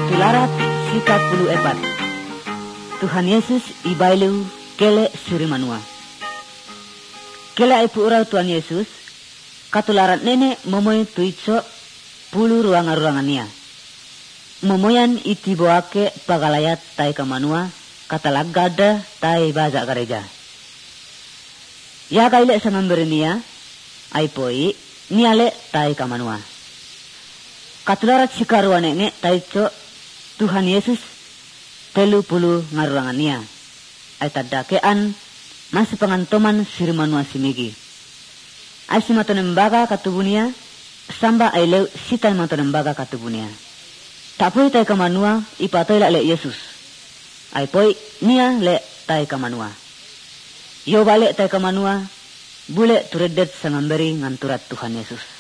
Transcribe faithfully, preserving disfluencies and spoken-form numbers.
Katularat sika puluh epat. Tuhan Yesus ibailu kele suri manua. Kele ipu urau Tuhan Yesus, katularat nene momoy tuico puluh ruangan-ruangannya. Momoyan iti boake pagalayat tai kamanua, katalagada tai baza gereja. Ya kaile samamberenia, aipoi niale tai kamanua. Katularat sikaruan nene taico Tuhan Yesus telu puluh ngaruangannya. Ay tadakean masih pengantoman sirmanua simigi. Ay si matonembaga katubunia samba ay lew sitan matonembaga katubunia. Tapoy tay kamanua ipatoy la le Yesus. Ay poy nia le tay kamanua. Yo balik tay kamanua bule turedet sangamberi nganturat Tuhan Yesus.